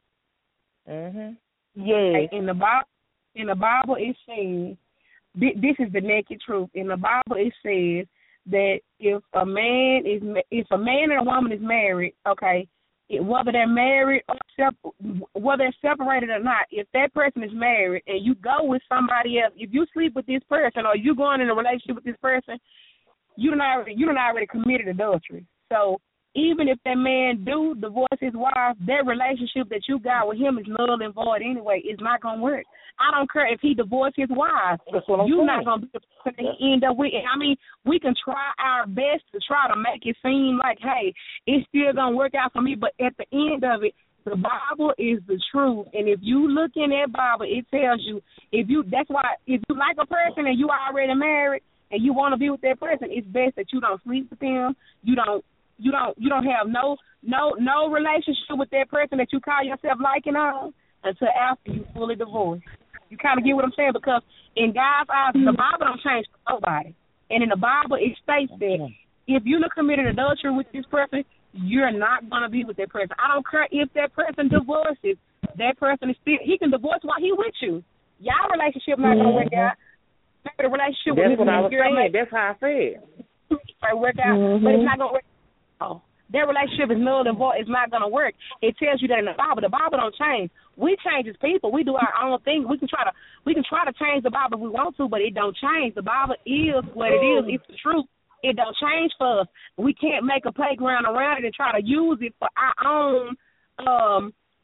Mhm. Yeah. In the Bible, it says this is the naked truth. In the Bible, it says that if a man and a woman is married, okay, whether they're married or whether they're separated or not, if that person is married and you go with somebody else, if you sleep with this person or you going in a relationship with this person, you done already committed adultery. So even if that man do divorce his wife, that relationship that you got with him is null and void anyway. It's not gonna work. I don't care if he divorced his wife. You're not gonna be the person that he end up with. I mean, we can try our best to try to make it seem like, hey, it's still gonna work out for me. But at the end of it, the Bible is the truth. And if you look in that Bible, it tells you if you like a person and you already married, and you want to be with that person, it's best that you don't sleep with them. You don't have no relationship with that person that you call yourself liking on until after you fully divorced. You kind of get what I'm saying? Because in God's eyes, the Bible don't change for nobody. And in the Bible, it states that if you done committed adultery with this person, you're not going to be with that person. I don't care if that person divorces. That person is still, he can divorce while he with you. Y'all relationship not going to work out. The relationship that's what I was saying. That's how I said. Work out, but it's not gonna work. Oh, their relationship is null and void. It's not gonna work. It tells you that in the Bible. The Bible don't change. We change as people. We do our own thing. We can try to change the Bible if we want to, but it don't change. The Bible is what it is. It's the truth. It don't change for us. We can't make a playground around it and try to use it for our own, our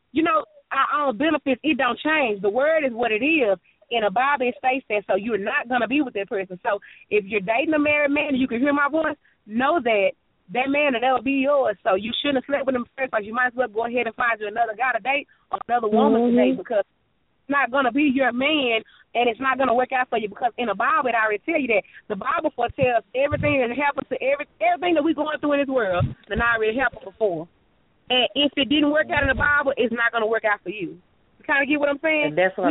own benefits. It don't change. The word is what it is. In a Bible, it states that, so you're not going to be with that person. So if you're dating a married man and you can hear my voice, know that man will never be yours. So you shouldn't have slept with him first. Like you might as well go ahead and find you another guy to date or another woman to date, because it's not going to be your man and it's not going to work out for you, because in the Bible, it already tell you that. The Bible foretells everything that happens to everything that we're going through in this world that already happened before. And if it didn't work out in the Bible, it's not going to work out for you. Kind of get what I'm saying? And that's all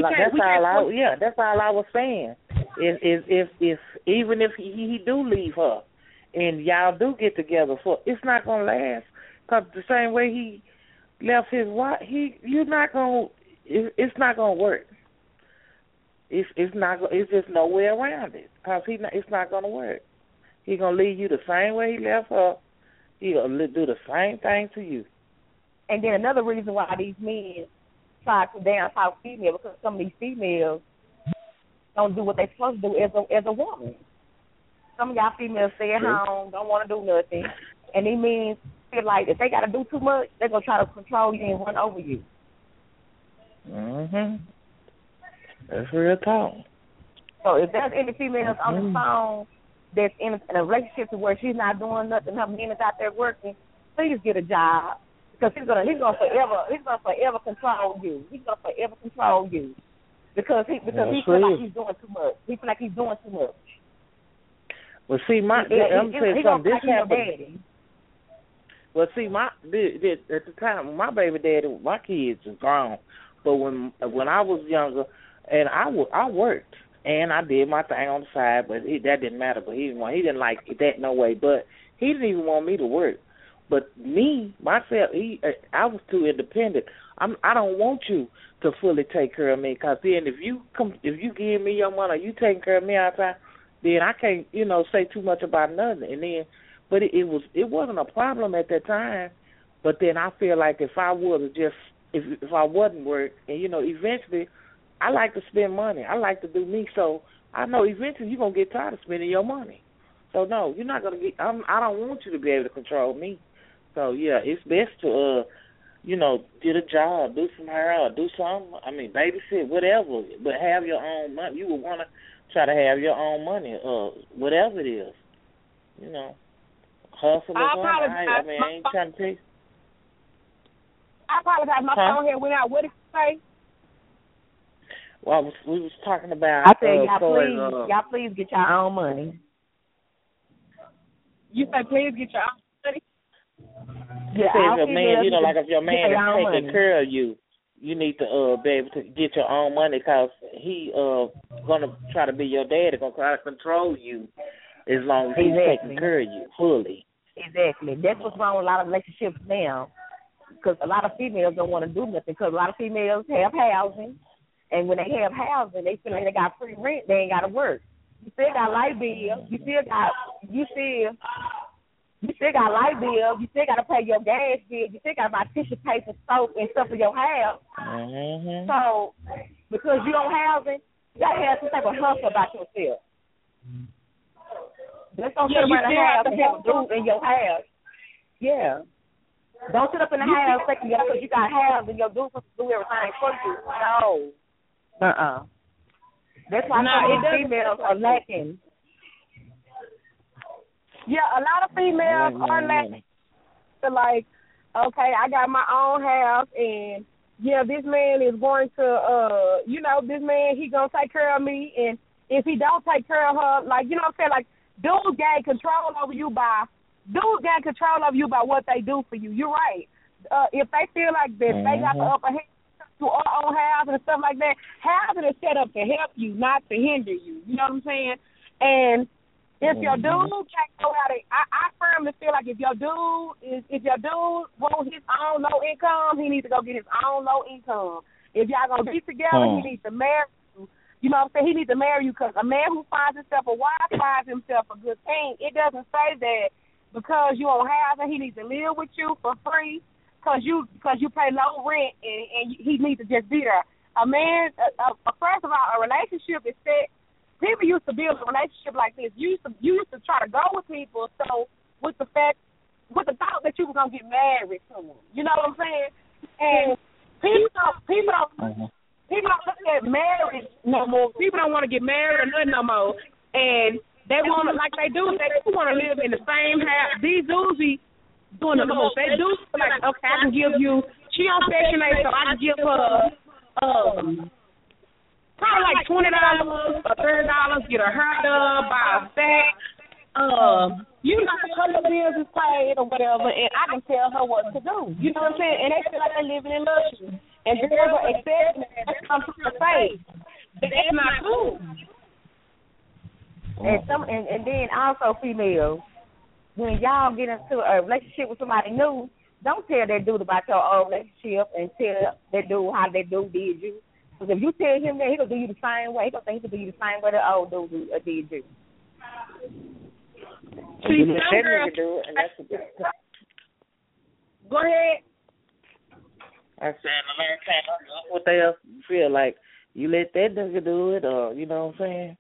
I was saying. If even if he do leave her, and y'all do get together, so it's not gonna last. Cause the same way he left his wife, it's not gonna work. It's just no way around it. Cause it's not gonna work. He gonna leave you the same way he left her, he'll do the same thing to you. And then another reason why these men try to down talk female, because some of these females don't do what they're supposed to do as a woman. Some of y'all females stay at home, don't want to do nothing, and these men feel like if they got to do too much, they're going to try to control you and run over you. Mhm. That's real talk. So if there's any females on the phone that's in a relationship to where she's not doing nothing, her man is out there working, please get a job, because he's gonna forever control you. He's gonna forever control you because he feels like he's doing too much. He feels like he's doing too much. Well, see, I'm saying something. This happened. Well, see, at the time when my baby daddy, my kids are grown, but when I was younger, and I worked and I did my thing on the side, but that didn't matter. But he didn't like that no way. But he didn't even want me to work. But me myself, I was too independent. I don't want you to fully take care of me, because then if you give me your money, you taking care of me all the time, then I can't say too much about nothing. And then, but it wasn't a problem at that time. But then I feel like if I would have just if I wasn't work, and eventually, I like to spend money. I like to do me. So I know eventually you're gonna get tired of spending your money. So no, you're not gonna get. I don't want you to be able to control me. So yeah, it's best to get a job, do some hair, do something. I mean, babysit, whatever. But have your own money. You would want to try to have your own money, whatever it is. Hustle or something. I ain't trying to take. I apologize. My phone here went out. What did you say? Well, we was talking about. I said, y'all please get your own money. You said please get your own money. Yeah, if your man, like if your man is taking care of you, you need to be able to get your own money, because he gonna try to be your daddy, gonna try to control you as long as he's taking care of you fully. Exactly. That's what's wrong with a lot of relationships now, because a lot of females don't want to do nothing, because a lot of females have housing, and when they have housing, they feel like they got free rent, they ain't got to work. You still got light bills, you still got light bills, you still got to pay your gas bill, you still got to buy tissue paper, soap, and stuff for your house. Mm-hmm. So, because you don't housing, you got to have some type of hustle about yourself. Let's don't sit around the house and have a dude in your house. Yeah. Don't sit up in the house thinking because you got house and your dude supposed to do everything for you. No. That's why females are lacking. Yeah, a lot of females are lacking. Like, okay, I got my own house, and yeah, this man is going to, this man, he gonna take care of me, and if he don't take care of her, like, you know what I'm saying, like, dudes gain control over you by what they do for you. You're right. If they feel like that they got the upper hand to our own house and stuff like that, housing is set up to help you, not to hinder you. You know what I'm saying? And if your dude can't go out, I firmly feel like if your dude wants his own low income, he needs to go get his own low income. If y'all gonna be together, he needs to marry you. You know what I'm saying? He needs to marry you, because a man who finds himself a wife finds himself a good thing. It doesn't say that because you don't have it, he needs to live with you for free because you pay low rent and he needs to just be there. A man, first of all, a relationship is set. People used to build a relationship like this. You used to try to go with people, so with the thought that you were gonna get married to them. You know what I'm saying? And people don't look at marriage no more. People don't want to get married or nothing no more. And they want to, like they do want to live in the same house. These dudes be doing the most. They do like, okay, I can give you, she on Section 8, so I can give her probably like $20 or $30, get her hair done, buy a bag. Her bills is paid or whatever, and I can tell her what to do. You know what I'm saying? And they feel like they're living in luxury. And girls are accepting that comes from the face. But that's not cool. And then also females, when y'all get into a relationship with somebody new, don't tell that dude about your old relationship and tell that dude how that dude did you. Because if you tell him that, he gonna do you the same way. He gonna think he can do you the same way that old dude did you. See, some girls do, and Go ahead. I said a long time. What they else feel like? You let that nigga do it, or you know what I'm saying?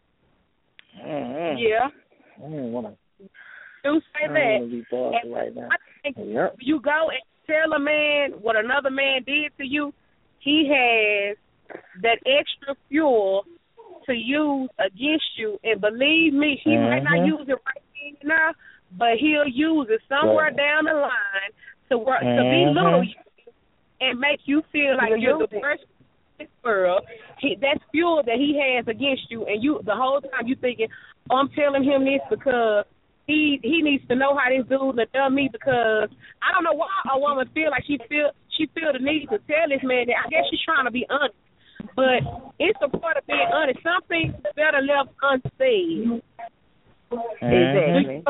Yeah. I don't want to. Do say that. I don't want to be bossy right now. I think you go and tell a man what another man did to you, he has that extra fuel to use against you. And believe me, he might not use it right now, but he'll use it somewhere down the line to belittle you and make you feel like you're the worst in this world. That's fuel that he has against you, and you the whole time you thinking, I'm telling him this because he needs to know how this dude done me, because I don't know why a woman feel like she feel the need to tell this man that. I guess she's trying to be honest. But it's a part of being honest. Some things are better left unsaid. Exactly.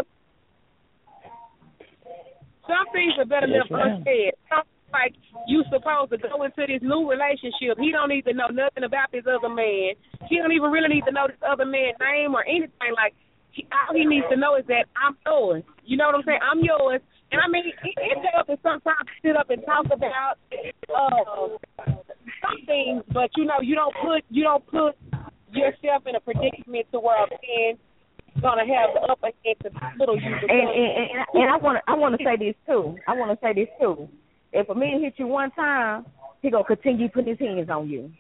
Some things are better left unsaid. Like, you supposed to go into this new relationship. He don't need to know nothing about this other man. He don't even really need to know this other man's name or anything. Like, all he needs to know is that I'm yours. You know what I'm saying? I'm yours. And I mean, it's helpful sometimes to sit up and talk about some things, but you know, you don't put yourself in a predicament to where a man's gonna have the upper hand to little you. And I want to say this too. If a man hit you one time, he gonna continue putting his hands on you.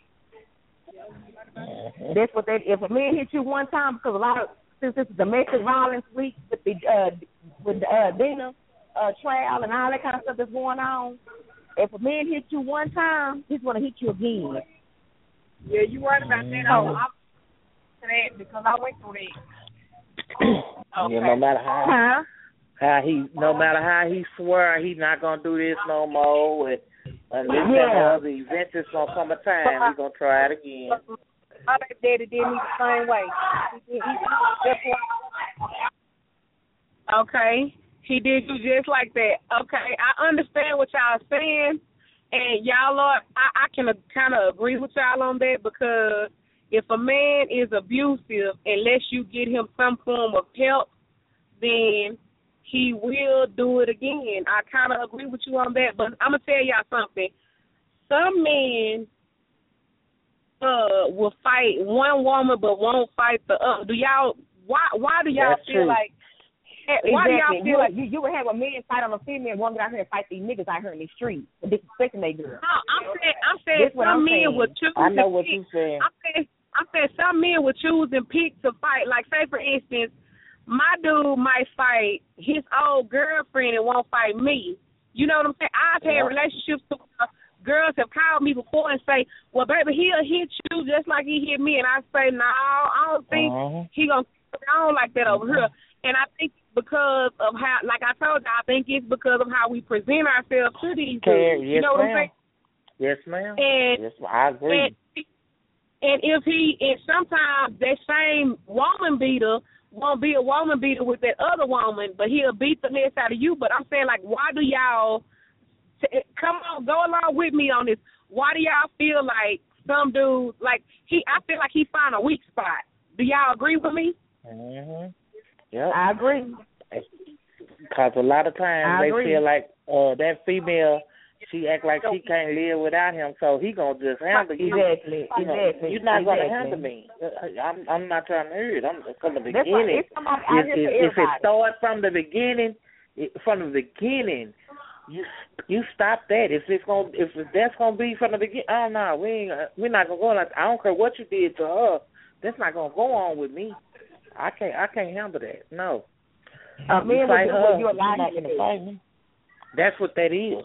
That's what that. If a man hit you one time, because a lot of, since this is domestic violence week with the Dina trial and all that kind of stuff that's going on, if a man hit you one time, he's gonna hit you again. Yeah, you right about that. I'm that because I went through that. Okay. Yeah, no matter how he swear he's not gonna do this no more, and the event is gonna come a time he's gonna try it again. My daddy did me the same way. Okay, he did you just like that. Okay, I understand what y'all saying, and y'all are. I can kind of agree with y'all on that, because if a man is abusive, unless you get him some form of help, then he will do it again. I kind of agree with you on that, but I'm going to tell y'all something. Some men will fight one woman but won't fight the other. Why do y'all feel like... Why do y'all feel like... You would have a man fight on a female woman out here and fight these niggas out here in the street and disrespecting they girl. No, I'm saying some men would choose I know what you're saying. I'm saying some men would choose and pick to fight. Like, say, for instance, my dude might fight his old girlfriend and won't fight me. You know what I'm saying? I've had relationships where girls have called me before and say, well, baby, he'll hit you just like he hit me. And I say, no, I don't think he going to get on like that over here. And I think because of how, like I told you, I think it's because of how we present ourselves to these dudes. You know what I'm saying? Yes, ma'am. And I agree. And sometimes that same woman beater won't be a woman beater with that other woman, but he'll beat the mess out of you. But I'm saying, like, why do y'all come on, go along with me on this? Why do y'all feel like some dudes, like, I feel like he found a weak spot? Do y'all agree with me? Yep. I agree. Because a lot of times they feel like that female, she act like she can't live without him, so he gonna just handle you. Exactly. You're not gonna handle me. I'm not trying to hear it. I'm from the beginning. If it starts from the beginning, you stop that. If that's gonna be from the beginning, oh no, we're not gonna go like. I don't care what you did to her. That's not gonna go on with me. I can't handle that. No. Man, fight her. You're not gonna fight me. That's what that is.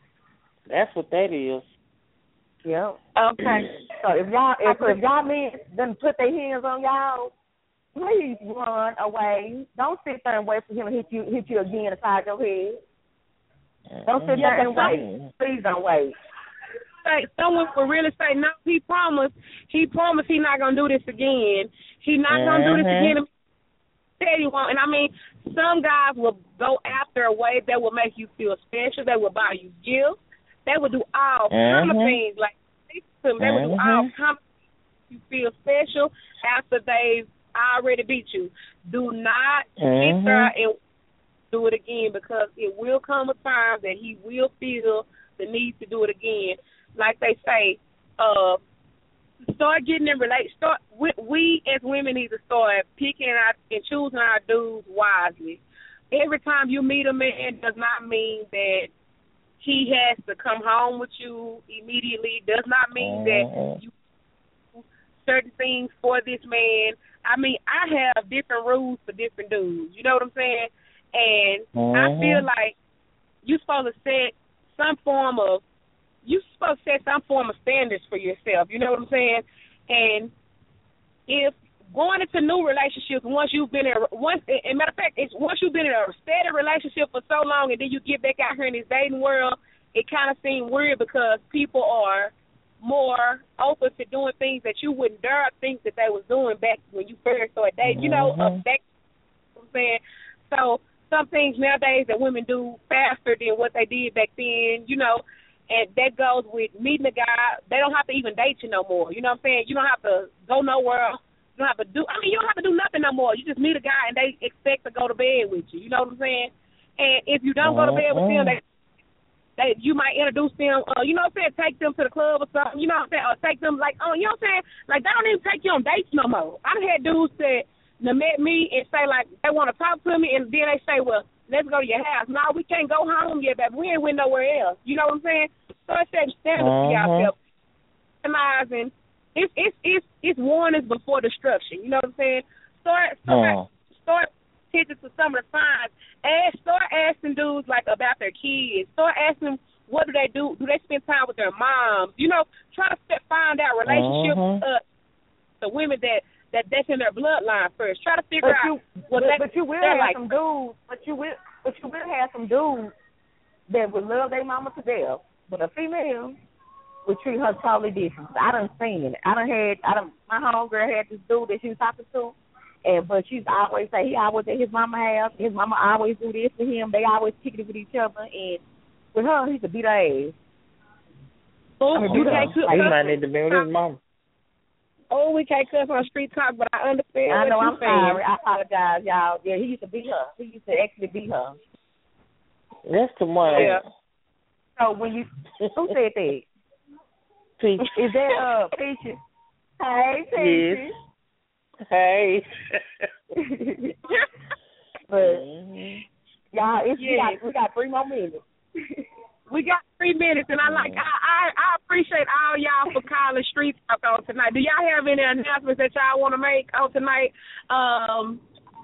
Yeah. Okay. So if y'all men done put their hands on y'all, please run away. Don't sit there and wait for him to hit you again inside your head. Don't sit there and wait. Please don't wait. Someone will really say, no, he promised he's not gonna do this again. He's not gonna do this again. Said he won't. And I mean, some guys will go after a way that will make you feel special. They will buy you gifts. They will do all kinds of things. Like, they will do all kinds of things you feel special after they've already beat you. Do not sit there and do it again, because it will come a time that he will feel the need to do it again. Like they say, start getting in we as women need to start picking out and choosing our dudes wisely. Every time you meet a man does not mean that he has to come home with you immediately. Does not mean that you do certain things for this man. I mean, I have different rules for different dudes. You know what I'm saying? And I feel like you're supposed to set some form of standards for yourself. You know what I'm saying? And if going into new relationships, once you've been in a steady relationship for so long, and then you get back out here in this dating world, it kind of seems weird because people are more open to doing things that you wouldn't dare think that they was doing back when you first started dating. You know, back. You know what I'm saying? So some things nowadays that women do faster than what they did back then. You know. And that goes with meeting a guy. They don't have to even date you no more. You know what I'm saying? You don't have to go nowhere. You don't have to do nothing no more. You just meet a guy and they expect to go to bed with you. You know what I'm saying? And if you don't go to bed with them, you might introduce them, you know what I'm saying, take them to the club or something, you know what I'm saying, or take them, like, you know what I'm saying? Like, they don't even take you on dates no more. I've had dudes that met me and say, like, they want to talk to me, and then they say, well, let's go to your house. No, we can't go home yet, baby. We ain't went nowhere else. You know what I'm saying? So it's that standard for yourself. Realizing it's warnings before destruction. You know what I'm saying? Start attention to some of the signs. Start asking dudes like about their kids. Start asking them, what do they do? Do they spend time with their moms? You know, try to find out relationships the women that's in their bloodline first. Try to figure out what But you will have some dudes. But you will have some dudes that would love their mama to death, but a female would treat her totally different. I done seen it. My homegirl had this dude that she was talking to, but she's always say he always at his mama house. His mama always do this for him. They always kick it with each other, and with her, he could beat her ass. He might need to be with his mama. Oh, we can't cuss on street talk, but I understand. I know, what I'm sorry. I apologize, y'all. Yeah, he used to beat her. He used to actually beat her. That's the one. Yeah. So when you, who said that? Peach. Is that Peaches? Hey, Peaches. Yes. Hey. But y'all, we got 3 more minutes. We got 3 minutes, and I appreciate all y'all for calling Street Talk on tonight. Do y'all have any announcements that y'all want to make on tonight? I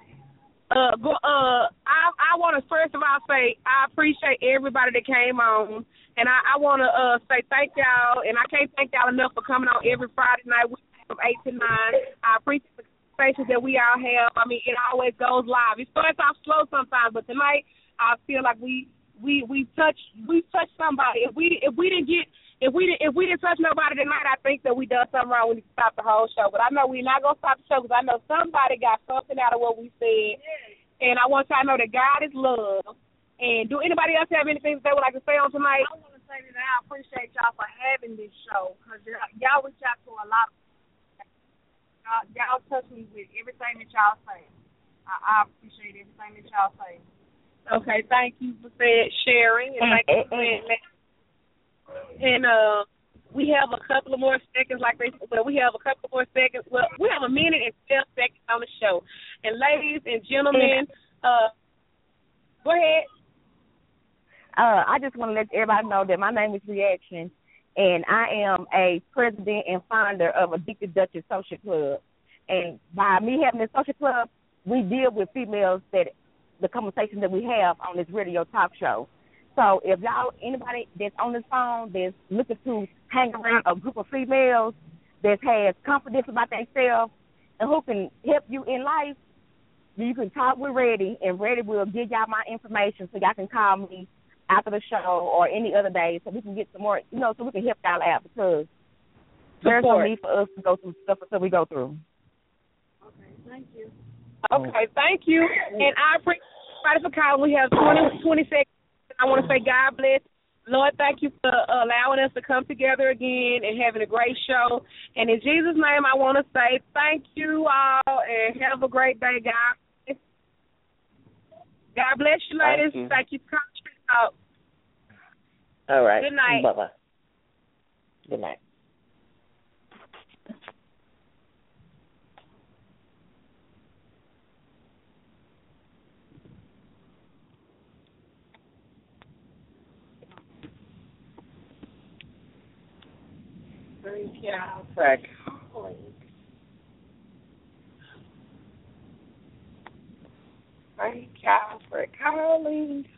want to first of all say I appreciate everybody that came on, and I want to say thank y'all, and I can't thank y'all enough for coming on every Friday night from 8 to 9. I appreciate the conversations that we all have. I mean, it always goes live. It starts off slow sometimes, but tonight I feel like we touched somebody. If we didn't touch nobody tonight, I think that we done something wrong. We need to stop the whole show. But I know we're not gonna stop the show because I know somebody got something out of what we said, and I want y'all to know that God is love. And do anybody else have anything that they would like to say on tonight? I want to say that I appreciate y'all for having this show because y'all reach out to a lot of y'all touch me with everything that y'all say. I appreciate everything that y'all say. Okay, thank you for sharing, and thank you for saying that. And we have a couple of more seconds, we have a couple more seconds. Well, we have a minute and 12 seconds on the show. And ladies and gentlemen, go ahead. I just want to let everybody know that my name is Reaction, and I am a president and founder of Addicted Duchess Social Club. And by me having this social club, we deal with females that the conversation that we have on this radio talk show. So if anybody that's on this phone that's looking to hang around a group of females that has confidence about themselves and who can help you in life, you can talk with Reddy, and Reddy will give y'all my information so y'all can call me after the show or any other day so we can get some more, so we can help y'all out because there's no need for us to go through stuff that we go through. Okay, thank you. Okay, thank you. And I appreciate everybody for calling. We have 20 seconds. I want to say God bless. Lord, thank you for allowing us to come together again and having a great show. And in Jesus' name, I want to say thank you all and have a great day, guys. God bless you, ladies. Thank you for coming out. All right. Good night. Bye-bye. Good night. Thank y'all for calling.